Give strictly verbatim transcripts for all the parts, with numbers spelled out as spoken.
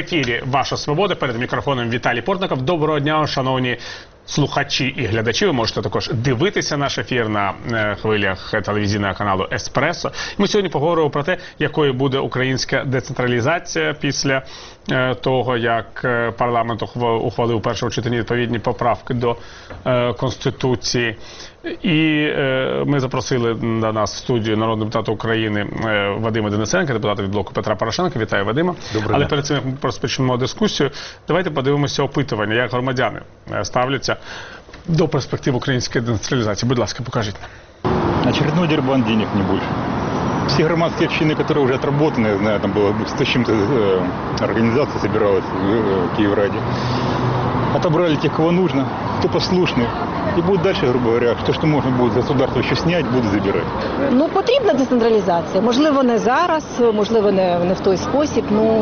ефірі «Ваша свобода». Перед мікрофоном Віталій Портников. Доброго дня, шановні слухачі і глядачі. Ви можете також дивитися наш ефір на хвилях телевізійного каналу «Еспресо». Ми сьогодні поговоримо про те, якою буде українська децентралізація після того, як парламент ухвалив у першому читанні відповідні поправки до Конституції. І ми запросили до нас в студію народного депутата України Вадима Денисенка, депутата від блоку Петра Порошенка. Вітаю, Вадима. Доброго Але дня. перед цим, як ми розпочнемо дискусію, давайте подивимося опитування, як громадяни ставляться до перспектив української децентралізації. Будь ласка, покажіть нам. Очередной дербан, денег не больше. Все громадские общины, которые уже отработаны, я знаю, там было сто с чем-то э, организаций собиралась в э, Киевраде, отобрали тех, кого нужно, кто послушный. И будет дальше, грубо говоря, то, что можно будет государство еще снять, будут забирать. Ну, потрібна децентралізація. Можливо, не зараз, можливо, не, не в той спосіб. Ну,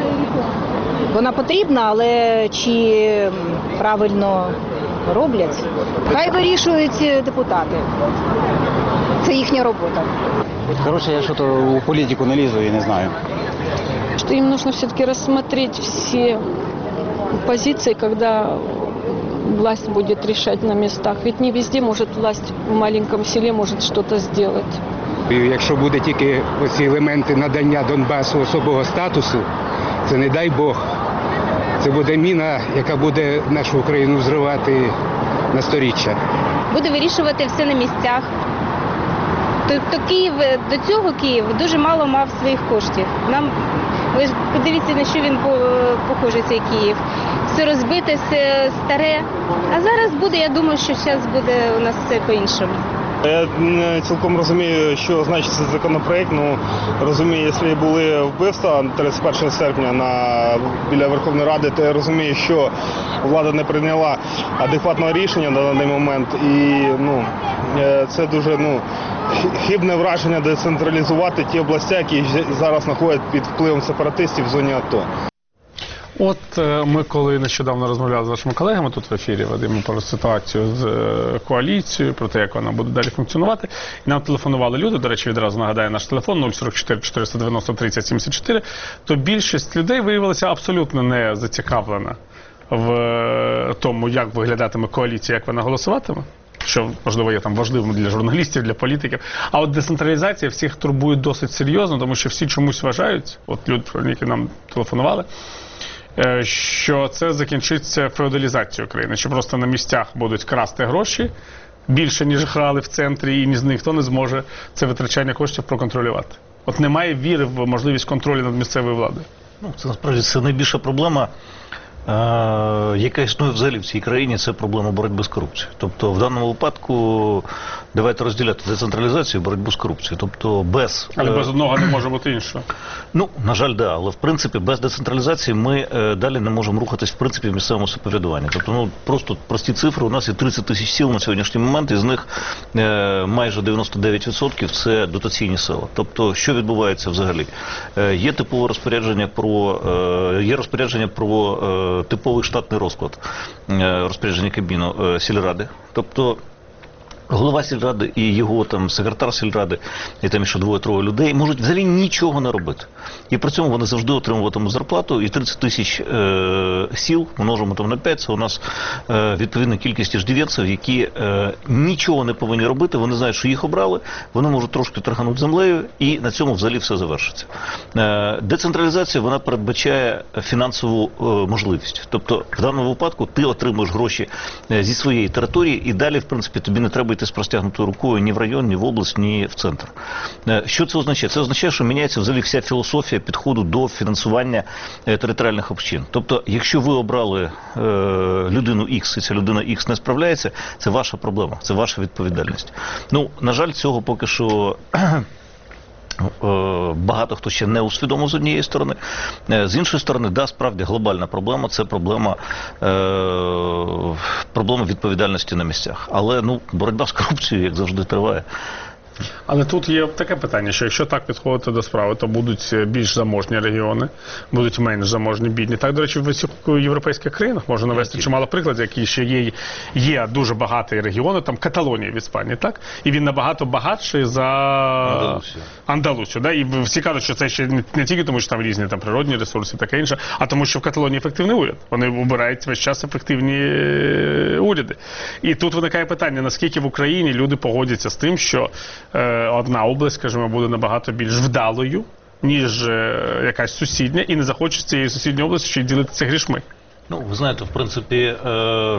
вона потрібна, але чи правильно роблять? Хай вирішують депутати. Це їхня робота. Короче, я что-то у политику нализу, я не знаю. Что им нужно все-таки рассмотреть все позиции, когда власть будет решать на местах. Ведь не везде может власть в маленьком селе может что-то сделать. І якщо буде тільки оці елементи надання Донбасу особого статусу, це не дай Бог. Це буде міна, яка буде нашу Україну взривати на сторіччя. Буде вирішувати все на місцях. Тобто Київ, до цього Київ дуже мало мав своїх коштів. Нам, ви ж подивіться, на що він похожий, цей Київ. Все розбите, все старе. А зараз буде, я думаю, що зараз буде у нас все по-іншому. Я не цілком розумію, що значить цей законопроект. Ну, розумію, якщо були вбивства тридцять першого серпня на, біля Верховної Ради, то я розумію, що влада не прийняла адекватного рішення на даний момент. І ну, це дуже ну, хибне враження децентралізувати ті області, які зараз знаходять під впливом сепаратистів в зоні АТО. От ми коли нещодавно розмовляли з нашими колегами тут в ефірі, Вадим, про ситуацію з коаліцією, про те, як вона буде далі функціонувати, і нам телефонували люди, до речі, відразу нагадаю наш телефон нуль сорок чотири чотириста дев'яносто тридцять сімдесят чотири, то більшість людей виявилася абсолютно не зацікавлена в тому, як виглядатиме коаліція, як вона голосуватиме, що, можливо, є там важливим для журналістів, для політиків. А от децентралізація всіх турбує досить серйозно, тому що всі чомусь вважають, от люди, які нам телефонували, що це закінчиться феодалізацією країни, що просто на місцях будуть красти гроші більше, ніж грали в центрі, і ніхто не зможе це витрачання коштів проконтролювати. От немає віри в можливість контролю над місцевою владою. Ну, це насправді це найбільша проблема, е, яка існує взагалі в цій країні, це проблема боротьби з корупцією. Тобто в даному випадку давайте розділяти децентралізацію і боротьбу з корупцією. Тобто без... Але без одного не може бути іншого. Ну, на жаль, да, але в принципі без децентралізації ми е, далі не можемо рухатись в принципі в місцевому самоврядуванні. Тобто, ну, просто прості цифри, у нас є тридцять тисяч сіл на сьогоднішній момент, із них е, майже дев'яносто дев'ять відсотків це дотаційні села. Тобто, що відбувається взагалі? Е, є типове розпорядження про, е, є розпорядження про е, типовий штатний розклад, е, розпорядження Кабміну е, сільради. Тобто, голова сільради і його там секретар сільради, і там ще двоє-троє людей можуть взагалі нічого не робити. І при цьому вони завжди отримуватимуть зарплату, і тридцять тисяч е, сіл, множимо там на п'ять, це у нас е, відповідна кількість иждивенців, які е, нічого не повинні робити, вони знають, що їх обрали, вони можуть трошки торганути землею, і на цьому взагалі все завершиться. Е, децентралізація, вона передбачає фінансову е, можливість. Тобто, в даному випадку ти отримуєш гроші е, зі своєї території, і далі, в принципі, тобі не треба йти з простягнутою рукою ні в район, ні в область, ні в центр. Що це означає? Це означає, що міняється взагалі вся філософія підходу до фінансування територіальних общин. Тобто, якщо ви обрали е, людину Х, і ця людина Х не справляється, це ваша проблема, це ваша відповідальність. Ну, на жаль, цього поки що... багато хто ще не усвідомив з однієї сторони. З іншої сторони, да, справді глобальна проблема – це проблема, е, проблема відповідальності на місцях. Але ну, боротьба з корупцією, як завжди, триває. Але тут є таке питання, що якщо так підходити до справи, то будуть більш заможні регіони, будуть менш заможні, бідні. Так, до речі, в усіх європейських країнах можна навести чимало прикладів, які ще є, є дуже багаті регіони, там Каталонія в Іспанії, так? І він набагато багатший за Андалусію. Андалусію, да? І всі кажуть, що це ще не тільки тому, що там різні там природні ресурси і таке інше, а тому, що в Каталонії ефективний уряд. Вони обирають весь час ефективні уряди. І тут виникає питання, наскільки в Україні люди погодяться з тим, що е, одна область, скажімо, буде набагато більш вдалою, ніж е, якась сусідня, і не захоче з цієї сусідньої області ще й ділитися грішми. Ну, ви знаєте, в принципі, е,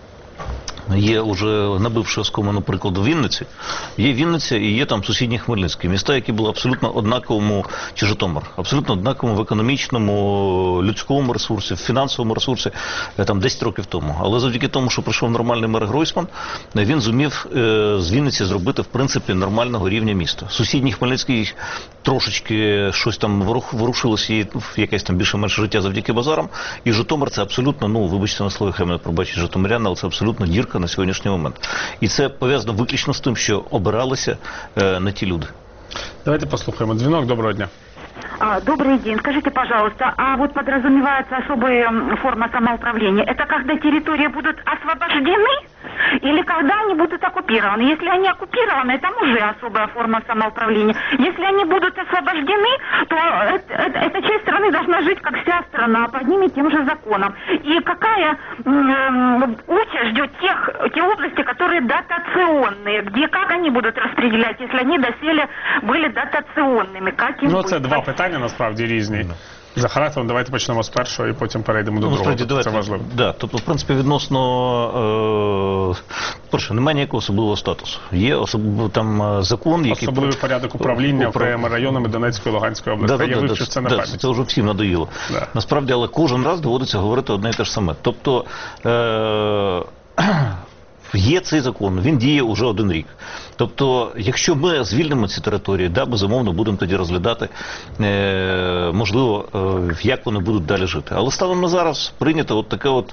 є вже набивши оскомину прикладу Вінниці, є Вінниця і є там сусідні Хмельницькі, міста, які були абсолютно однаковому, чи Житомир, абсолютно однаковому в економічному, людському ресурсі, в фінансовому ресурсі, там десять років тому. Але завдяки тому, що прийшов нормальний мер Гройсман, він зумів е, з Вінниці зробити, в принципі, нормального рівня міста. Сусідній Хмельницький трошечки щось там ворушилося, і якесь там більше-менше життя завдяки базарам, і Житомир це абсолютно, ну, вибачте на слові, хай мене пробачить житомиряни, але це абсолютно дірка на сьогоднішній момент. І це пов'язано виключно з тим, що обиралися е, не ті люди. Давайте послухаємо дзвінок. Доброго дня. А, добрый день. Скажите, пожалуйста, а вот подразумевается особая форма самоуправления. Это когда территории будут освобождены или когда они будут оккупированы? Если они оккупированы, там уже особая форма самоуправления. Если они будут освобождены, то это, это, эта часть страны должна жить, как вся страна, под ними тем же законом. И какая м- участь ждет тех, те области, которые дотационные, где как они будут распределять, если они доселе были дотационными? Как им Ну, будет? це два питання, насправді, різні. За характером давайте почнемо з першого і потім перейдемо до Ну, другого. давайте, Це важливо. Да, тобто, в принципі, відносно, е, перше, немає ніякого особливого статусу. Є особ... там закон, який... Особливий порядок управління Управ... окремими районами Донецької і Луганської області. Да, Я да, вивчив да, це на да, пам'ять. це вже всім надоїло. Да. Насправді, але кожен раз доводиться говорити одне і те ж саме. Тобто, е... є цей закон, він діє уже один рік. Тобто, якщо ми звільнимо ці території, да, безумовно, будемо тоді розглядати, е, можливо, е, як вони будуть далі жити. Але станом на зараз прийнято от таке от,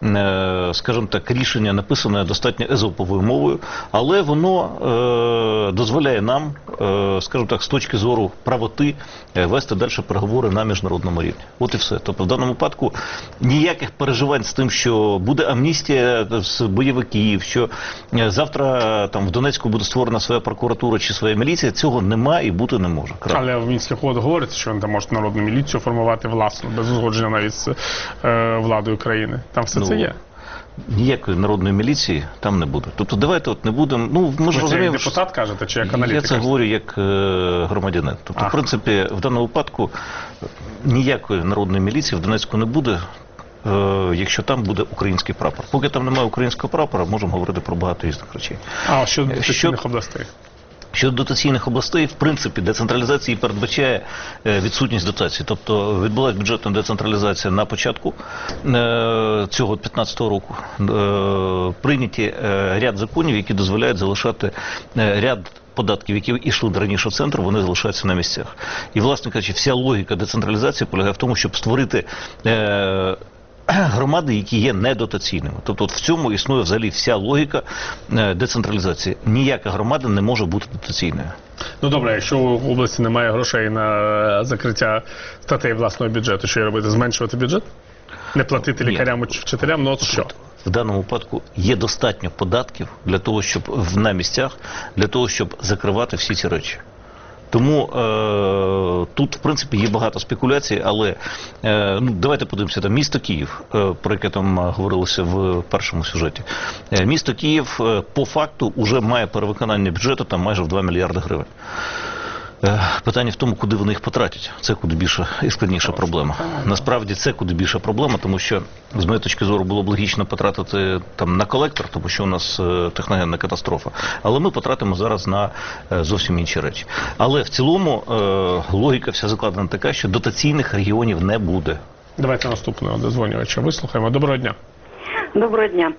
е, скажімо так, рішення, написане достатньо езоповою мовою, але воно е, дозволяє нам, е, скажімо так, з точки зору правоти, е, вести далі переговори на міжнародному рівні. От і все. Тобто, в даному випадку ніяких переживань з тим, що буде амністія з бойовиків, що е, завтра там в Донецьку буде створена своя прокуратура чи своя міліція, цього немає і бути не може. Крапка. Але в Мінських угодах говориться, що вони там можуть народну міліцію формувати власну, без узгодження навіть з е, владою країни. Там все Ну, це є. Ніякої народної міліції там не буде. Тобто давайте от не будемо. Ну, ми ж Ви це розуміємо, як депутат кажете, чи як аналітик? я це говорю як е, громадянин. Тобто, А. в принципі, в даному випадку ніякої народної міліції в Донецьку не буде, е, якщо там буде український прапор. Поки там немає українського прапора, можемо говорити про багато різних речей. А щодо Що- дотаційних областей? Щодо дотаційних областей, в принципі, децентралізації передбачає е, відсутність дотацій. Тобто відбулася бюджетна децентралізація на початку е, цього п'ятнадцятого року. Е, прийняті е, ряд законів, які дозволяють залишати е, ряд податків, які йшли раніше в центр, вони залишаються на місцях. І, власне кажучи, вся логіка децентралізації полягає в тому, щоб створити е, громади, які є недотаційними. Тобто от в цьому існує взагалі вся логіка е, децентралізації. Ніяка громада не може бути дотаційною. Ну добре, якщо в області немає грошей на закриття статей власного бюджету, що робити? Зменшувати бюджет? Не платити Ні. лікарям чи вчителям? Ну от що? В даному випадку є достатньо податків для того, щоб в- на місцях, для того, щоб закривати всі ці речі. Тому е, тут, в принципі, є багато спекуляцій, але е, ну, давайте подивимося, там місто Київ, е, про яке там е, говорилося в першому сюжеті. Е, місто Київ е, по факту вже має перевиконання бюджету там майже в два мільярди гривень. Е, Питання в тому, куди вони їх потратять. Це куди більша і складніша проблема. Насправді це куди більша проблема, тому що, з моєї точки зору, було б логічно потратити там на колектор, тому що у нас е, техногенна катастрофа. Але ми потратимо зараз на е, зовсім інші речі. Але в цілому е, логіка вся закладена така, що дотаційних регіонів не буде. Давайте наступного дозвонювача вислухаємо. Доброго дня. Доброго дня.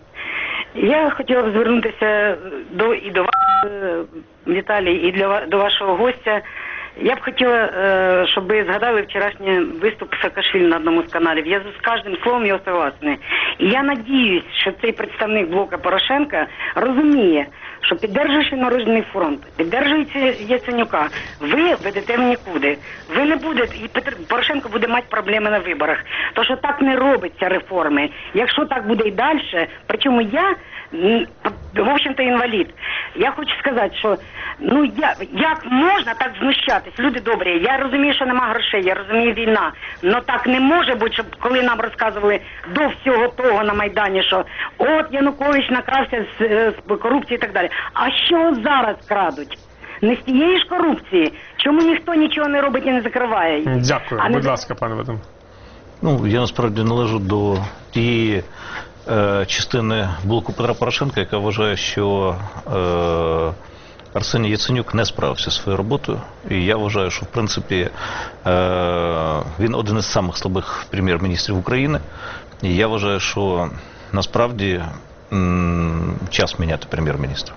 Я хотіла б звернутися до і до вас, е, Віталій, і для ва- до вашого гостя Я б хотіла, е, щоб ви згадали вчорашній виступ Саакашвілі на одному з каналів. Я з кожним словом його согласна. І я надіюсь, що цей представник блока Порошенка розуміє, що піддержуючи Народний фронт, піддержуючи Яценюка, ви ведете в нікуди. Ви не будете, і Петр Порошенко буде мати проблеми на виборах. То, що так не робиться реформи. Якщо так буде і далі, причому я, в общем-то, інвалід. Я хочу сказати, що ну я, як можна так знущатись? Люди добрі, я розумію, що нема грошей, я розумію війна. Но так не може бути, щоб коли нам розказували до всього того на Майдані, що от Янукович накрався з, з корупції і так далі. А що зараз крадуть? Не з тієї ж корупції. Чому ніхто нічого не робить і не закриває? Дякую. А Будь не... ласка, пане Вадим. Ну, я насправді належу до тієї е, частини блоку Петра Порошенка, яка вважає, що е, Арсеній Яценюк не справився зі своєю роботою. І я вважаю, що в принципі е, він один із самих слабих прем'єр-міністрів України. І я вважаю, що насправді м, час міняти прем'єр-міністра.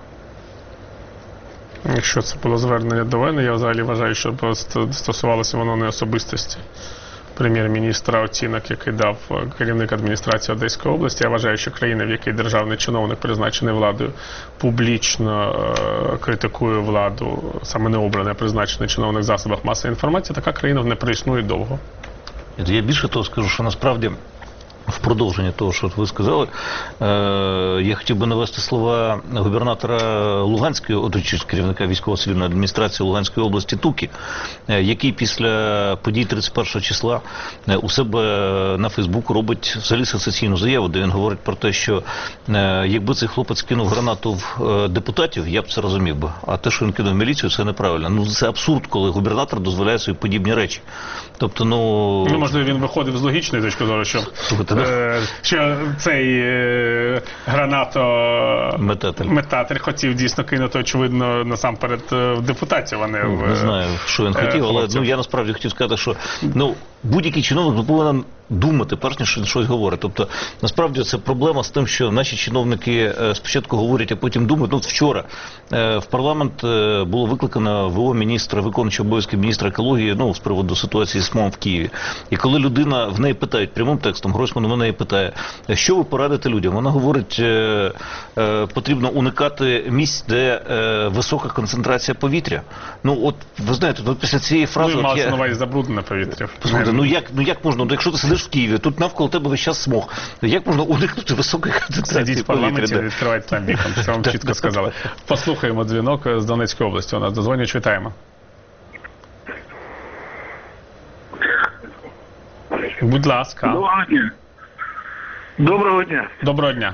Якщо це було звернення до мене, я взагалі вважаю, що просто стосувалося воно не особистості прем'єр-міністра, оцінок, який дав керівник адміністрації Одеської області. Я вважаю, що країна, в якій державний чиновник, призначений владою, публічно е критикує владу, саме не обраний, а призначений чиновник в засобах масової інформації, така країна не проіснує довго. Я більше того скажу, що насправді в продовження того, що ви сказали, я хотів би навести слова губернатора Луганської, оточуючи керівника військово-цивільної адміністрації Луганської області Туки, який після подій тридцять першого числа у себе на Фейсбуку робить взагалі сенсаційну заяву, де він говорить про те, що якби цей хлопець кинув гранату в депутатів, я б це розумів би. А те, що він кинув в міліцію, це неправильно. Ну, це абсурд, коли губернатор дозволяє собі подібні речі. Тобто, ну... Ну, можливо, він виходив з логічної точки зору, що... Е, що цей е, гранатометатель метатель хотів дійсно кинути, очевидно, насамперед в депутатів, а не ну, в... Не знаю, що він хотів, е, але ну, я насправді хотів сказати, що ну, будь-який чиновник повинен думати, перш ніж щось говорить. Тобто, насправді, це проблема з тим, що наші чиновники спочатку говорять, а потім думають. Ну, вчора в парламент було викликано ВО міністра, виконуючого обов'язки міністра екології, ну, з приводу ситуації з СМО в Києві. І коли людина, в неї питають прямим текстом, Гройсман в неї питає, що ви порадите людям? Вона говорить, потрібно уникати місць, де висока концентрація повітря. Ну, от, ви знаєте, от після цієї фрази... Ну, і малося я... на увазі забруднене повітря. Слухайте, ну як, ну як можна, якщо ти сидиш в Києві, тут навколо тебе весь час смог, як можна уникнути високої концентрації Сидіть в парламенті, відкривайте там вікон, це вам чітко сказали. Послухаємо дзвінок з Донецької області, у нас дозвонюють, вітаємо. Будь ласка. Доброго дня. Доброго дня. Доброго дня.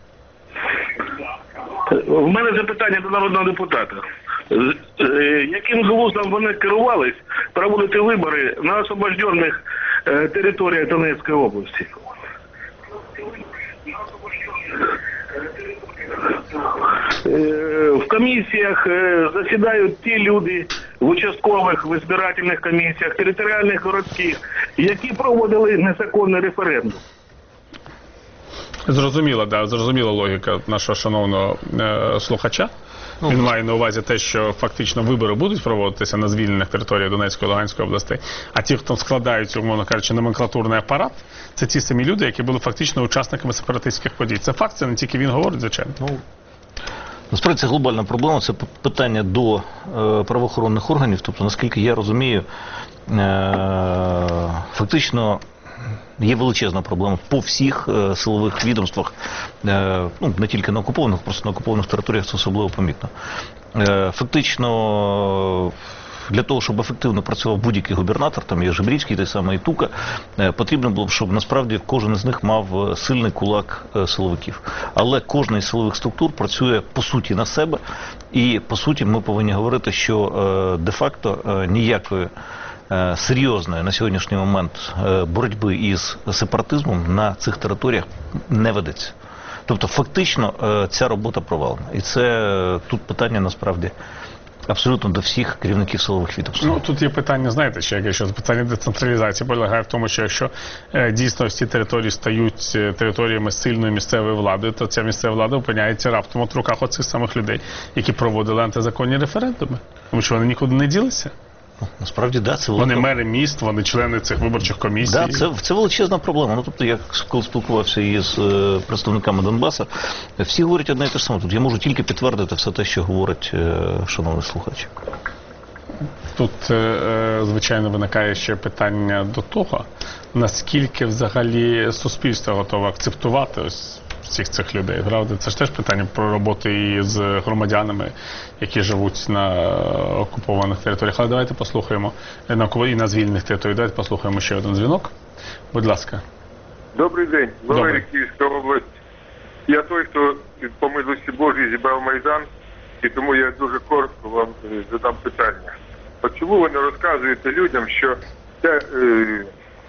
У мене запитання до народного депутата. Яким глуздом вони керувались проводити вибори на освобождених територіях Донецької області? В комісіях засідають ті люди в участкових, в збирательних комісіях, територіальних, городських, які проводили незаконний референдум. Зрозуміла, да, зрозуміла логіка нашого шановного е, слухача. Він має на увазі те, що фактично вибори будуть проводитися на звільнених територіях Донецької і Луганської областей, а ті, хто складають, умовно кажучи, номенклатурний апарат, це ті самі люди, які були фактично учасниками сепаратистських подій. Це факт, це не тільки він говорить, звичайно. Ну, насправді це глобальна проблема, це питання до е, правоохоронних органів, тобто, наскільки я розумію, е, фактично є величезна проблема по всіх е, силових відомствах, е, ну, не тільки на окупованих, просто на окупованих територіях це особливо помітно. Е, фактично, для того, щоб ефективно працював будь-який губернатор, там є Жебрицький, той самий Тука, е, потрібно було б, щоб насправді кожен із них мав сильний кулак е, силовиків. Але кожна із силових структур працює по суті на себе, і по суті ми повинні говорити, що е, де-факто е, ніякої серйозної на сьогоднішній момент боротьби із сепаратизмом на цих територіях не ведеться. Тобто фактично ця робота провалена. І це тут питання насправді абсолютно до всіх керівників силових відомств. Ну, тут є питання, знаєте, ще яке, що питання децентралізації полягає в тому, що якщо е, дійсно ці території стають територіями сильної місцевої влади, то ця місцева влада опиняється раптом от в руках оцих самих людей, які проводили антизаконні референдуми. Тому що вони нікуди не ділися. Насправді, да, це Вони велика- мери міст, вони члени цих виборчих комісій. Да, це, це величезна проблема. Ну, тобто, я коли спілкувався із е, представниками Донбаса, всі говорять одне і те ж саме. Тут я можу тільки підтвердити все те, що говорить е, шановний слухач. Тут, е, звичайно, виникає ще питання до того, наскільки взагалі суспільство готове акцептувати ось всіх цих людей, правда? Це ж теж питання про роботу і з громадянами, які живуть на окупованих територіях. Але давайте послухаємо, на окуп- і на звільнених територіях, давайте послухаємо ще один дзвінок. Будь ласка. Добрий день, Добрий. Валерій, Київська область. Я той, хто по милості Божій зібрав Майдан, і тому я дуже коротко вам е, задам питання. От чому ви не розказуєте людям, що ця е,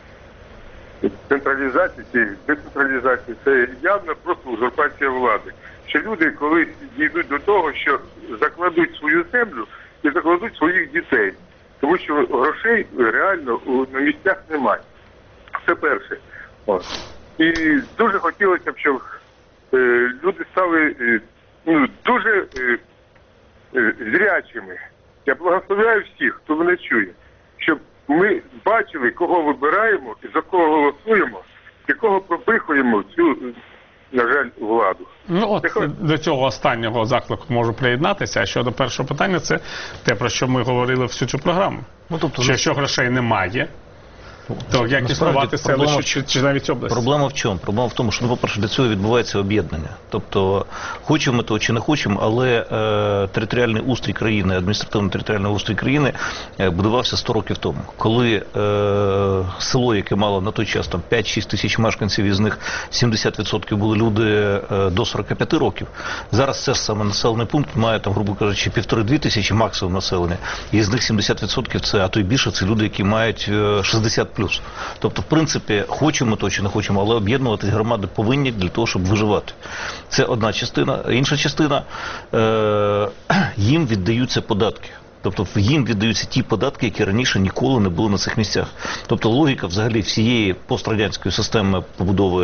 централізація, чи децентралізація, це явно просто узурпація влади. Що люди колись дійдуть до того, що закладуть свою землю і закладуть своїх дітей. Тому що грошей реально у- на місцях немає. Це перше. От. І дуже хотілося б, щоб е, люди стали е, ну, дуже е, е, зрячими. Я благословляю всіх, хто мене чує, щоб ми бачили, кого вибираємо і за кого голосуємо, і кого пропихуємо цю, е, на жаль, владу. Ну от до цього останнього заклику можу приєднатися. А щодо першого питання, це те, про що ми говорили всю цю програму. Ну, тобто, що якщо грошей немає, то як існувати селище чи, чи навіть область? Проблема в чому? Проблема в тому, що, ну, по-перше, для цього відбувається об'єднання. Тобто, хочемо ми того чи не хочемо, але е, територіальний устрій країни, адміністративно-територіальний устрій країни е, будувався сто років тому. Коли е, село, яке мало на той час там п'ять-шість тисяч мешканців, із них сімдесят відсотків були люди е, до сорока п'яти років. Зараз це ж саме населений пункт має, там, грубо кажучи, півтори-дві тисячі максимум населення. І з них сімдесят відсотків це, а то й більше, це люди, які мають е, шістдесят плюс. Тобто, в принципі, хочемо то чи не хочемо, але об'єднуватись громади повинні для того, щоб виживати. Це одна частина. Інша частина, е- їм віддаються податки. Тобто їм віддаються ті податки, які раніше ніколи не були на цих місцях. Тобто логіка взагалі всієї пострадянської системи побудови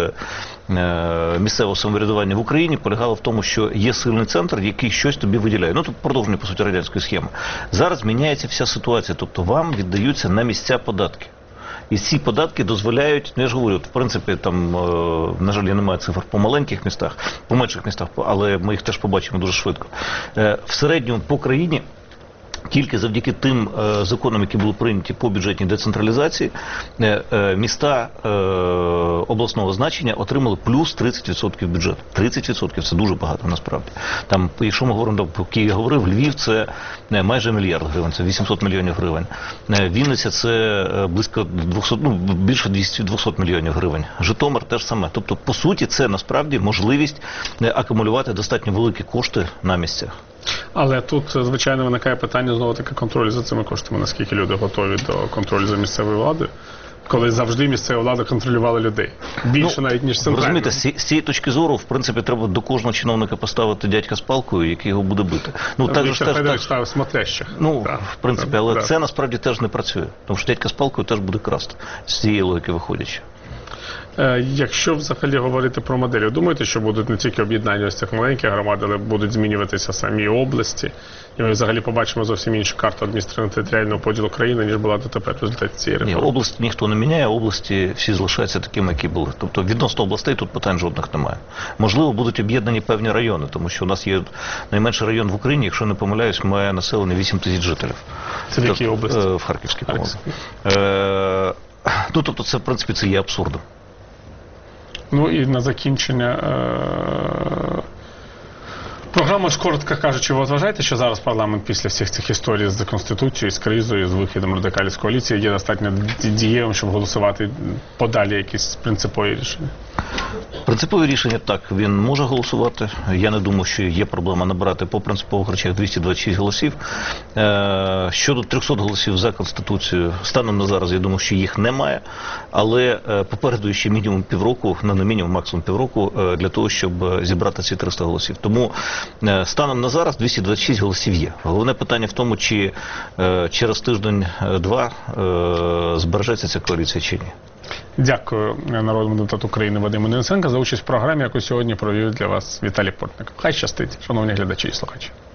е, е, місцевого самоврядування в Україні полягала в тому, що є сильний центр, який щось тобі виділяє. Ну, тут продовження, по суті, радянської схеми. Зараз міняється вся ситуація. Тобто вам віддаються на місця податки. І ці податки дозволяють, ну я ж говорю, в принципі, там, е, на жаль, я не маю цифр по маленьких містах, по менших містах, але ми їх теж побачимо дуже швидко. Е, в середньому по країні тільки завдяки тим е, законам, які були прийняті по бюджетній децентралізації, е, е, міста е, обласного значення отримали плюс тридцять відсотків бюджету. тридцять відсотків це дуже багато насправді. Там, якщо ми говоримо, про Київ я говорив, Львів це е, майже мільярд гривень, це вісімсот мільйонів гривень. Е, Вінниця це е, близько двісті, ну, більше двісті мільйонів гривень. Житомир теж саме. Тобто, по суті, це насправді можливість е, акумулювати достатньо великі кошти на місцях. Але тут, звичайно, виникає питання знову-таки контролю за цими коштами. Наскільки люди готові до контролю за місцевою владою, коли завжди місцева влада контролювала людей. Більше ну, навіть, ніж центральна. Розумієте, з, з цієї точки зору, в принципі, треба до кожного чиновника поставити дядька з палкою, який його буде бити. Ну, ну так Віктор теж, Федорович теж, ставив смотрящих. Ну, да. в принципі, але да. це насправді теж не працює. Тому що дядька з палкою теж буде красти, з цієї логіки виходячи. Якщо взагалі говорити про моделі, думаєте, що будуть не тільки об'єднання ось цих маленьких громад, але будуть змінюватися самі області, і ми взагалі побачимо зовсім іншу карту адміністративно-територіального поділу країни, ніж була дотепер в результаті цієї реформи? Ні, область ніхто не міняє, області всі залишаються такими, які були. Тобто відносно областей тут питань жодних немає. Можливо, будуть об'єднані певні райони, тому що у нас є найменший район в Україні, якщо не помиляюсь, має населення вісім тисяч жителів. Це в якій області? В Харківській, по-моєму. Е, ну, тобто це, в принципі, це є абсурдом. Ну і на закінчення е- програма ж, коротко кажучи, ви вважаєте, що зараз парламент після всіх цих історій з Конституцією, з кризою, з вихідом радикалів з коаліції є достатньо дієвим, щоб голосувати подалі якісь принципові рішення? Принципові рішення, так, він може голосувати. Я не думаю, що є проблема набирати по принципових речах двісті двадцять шість голосів. Е, щодо трьохсот голосів за Конституцію, станом на зараз, я думаю, що їх немає. Але е, попереду ще мінімум півроку, ну не мінімум, максимум півроку, е, для того, щоб зібрати ці триста голосів. Тому е, станом на зараз двісті двадцять шість голосів є. Головне питання в тому, чи е, через тиждень-два е, збережеться ця коаліція чи ні. Дякую народному депутату України Вадиму Денисенку за участь в програмі, яку сьогодні провів для вас Віталій Портник. Хай щастить, шановні глядачі і слухачі.